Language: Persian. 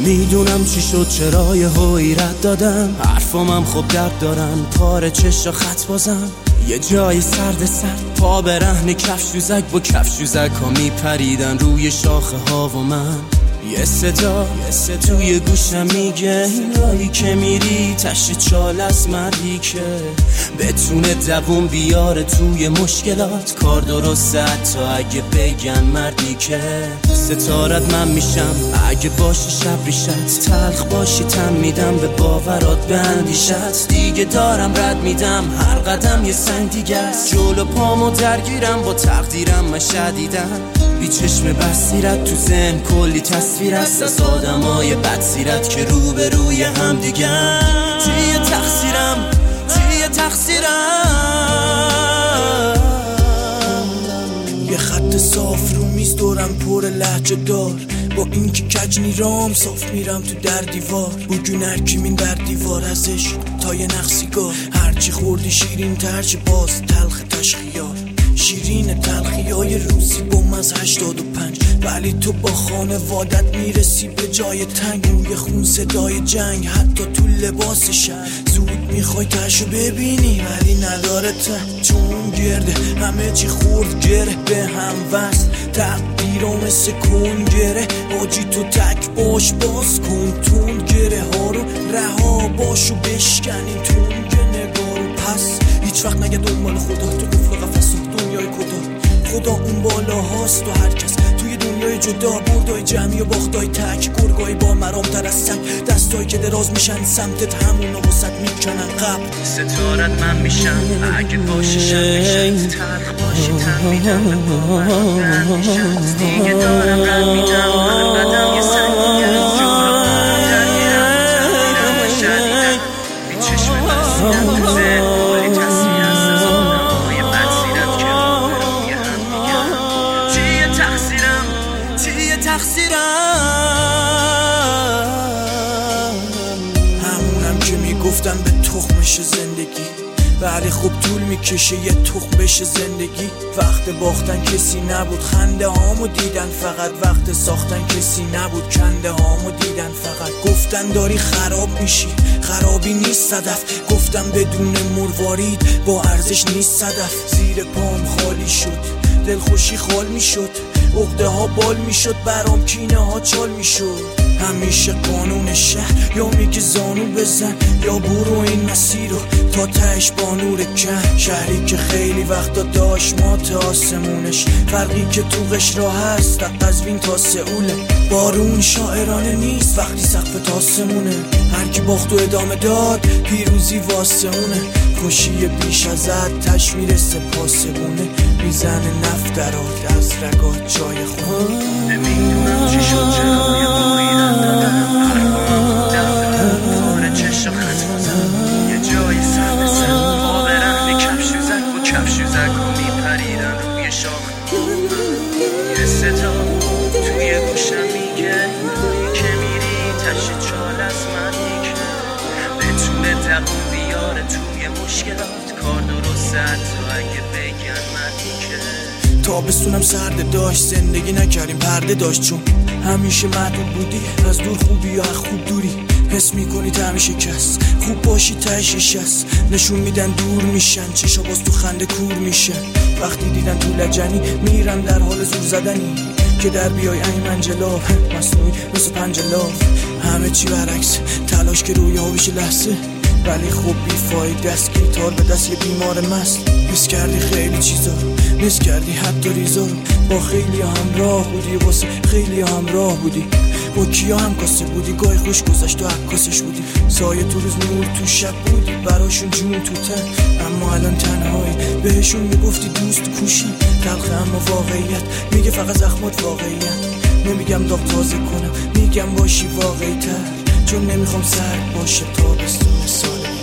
نمیدونم چی شد چرا یهو ایراد دادم، حرفامم خوب درد دارن، پاره چشا خط بازم، یه جای سرد پا برهن کفشوزک با کفشوزک ها میپریدن روی شاخه ها و من یه صدا توی گوشم میگه این راهی که میری تشت چال از مردی که بتونه دووم بیاره توی مشکلات، کار درسته حتی اگه بگن مردی که ستارت من میشم اگه باشی شب ریشت، تلخ باشی تن میدم به باورات به اندیشت، دیگه دارم رد میدم هر قدم یه سنگ دیگه است، جلو پامو درگیرم با تقدیرم من شدیدن، بی چشم بصیرت تو ذهن کلی تصویر است از آدمای بدسیرت که رو به روی هم دیگه، چیه تقصیرم یه خط صاف رو میز دورم پر لهجه دار، با اینکه کج نیرام صاف میرم تو در دیوار، بگون هرکیمین در دیوار ازش تا یه نقصیگار، هرچی خوردی شیرین ترچه باز تلخ تشخیار، شیرین تلخیای روزی بوم از 85، ولی تو با خانوادت میرسی به جای تنگ، روی خون صدای جنگ حتی تو لباسشن، زود میخوای تشو ببینی ولی نداره ته، چون گرده همه چی خورد گره به هم وصل، تقدیرام مثل کن گره آجی تو تک باش باز کن تون گره ها رو رها باشو بشکنی تون نگاه رو پس هیچ وقت نگه دنبال خدا تو قفل قفص دنیای خدا اون بالا هاست و هر کس توی دنیای جدا، بردای جمعی و باختای تک، گرگای با مرام تر از سگ، دستایی که دراز میشن سمتت همونو وسط میکنن قبل، ستارت من میشم اگه باشی شب میشم، تلخ باشی تن میدم به باورات به اندیشت، دیگه دارم رد میدم هر قدم یه سنگ دیگه است، جلو پامو درگیرم و شدیدم، بی چشم بستیدم تو ذهن کلی تصویر است از آدمای بدسیرت که رو به روی هم میگن، چیه تقصیرم همونم که میگفتم به تخمش زندگی، ولی خب طول میکشه یه تخم بشه زندگی، وقت باختن کسی نبود خنده هامو دیدن، فقط وقت ساختن کسی نبود کنده هامو دیدن، فقط گفتن داری خراب میشی خرابی نیست صدف، گفتم بدون مروارید با ارزش نیست صدف، زیر پام خالی شد دلخوشی خال میشد، عقده ها بال میشد برام کینه ها چال میشد، همیشه قانون شهر یا میگه زانو بزن یا برو این مسیر رو تا تهش با نور کن، شهری که خیلی وقتا داشت مات آسمونش، فرقی که تو قشرا هست از قزوین تا سئوله، بارون شاعرانه نیست وقتی سقف تاسمونه، هر کی باخت و ادامه داد پیروزی واسه اونه، خوشی بیش ازت تش میرسه پاسبونه، میزنه نفترات از رگات جای خون، نمیدونم چی شد چرا یهو ایراد دادم، حرفامم درد پاره چشا خط بازم، یه جای سرد پا برهن کفشوزک با کفشوزک ها میپریدن روی شاخه، یه صدا توی گوشم میگه روی که میری تشت چال از مردی که بتونه دووم بیاره توی مشکلات، کار درسته حتی اگه بگن مردی که تابستونم سرد داشت زندگی نکردیم پرده داشت، چون همیشه محدود بودی از دور خوبی یا خوب دوری، حس میکنی تعم شکست خوب باشی تهش شست، نشون میدن دور میشن چشا باز تو خنده کور میشن، وقتی دیدن تو لجنی میرن در حال زور زدنی که در بیای ایمن جلاف مصنوعی مثل پنجلاف، همه چی برعکس تلاش که روی ها بشه لحظه، ولی خب بیفاید دست گیتار به دست یه بیمار مست، حس کردی خیلی چیزا رو نس کردی حتی ریزا رو، با خیلی همراه بودی واسه خیلی همراه بودی، با کیا هم کاسه بودی گاهی خوش گذشت و عکاسش بودی، سایه تو روز نور تو شب بودی براشون جون تو تن، اما الان تنهایی بهشون میگفتی دوست کوشن، تلخه اما واقعیت میگه فقط زخمات واقعیت، نمیگم داغ تازه کنم میگم باشی واقعی تر، چون نمیخوام سرد باشه تابستون سال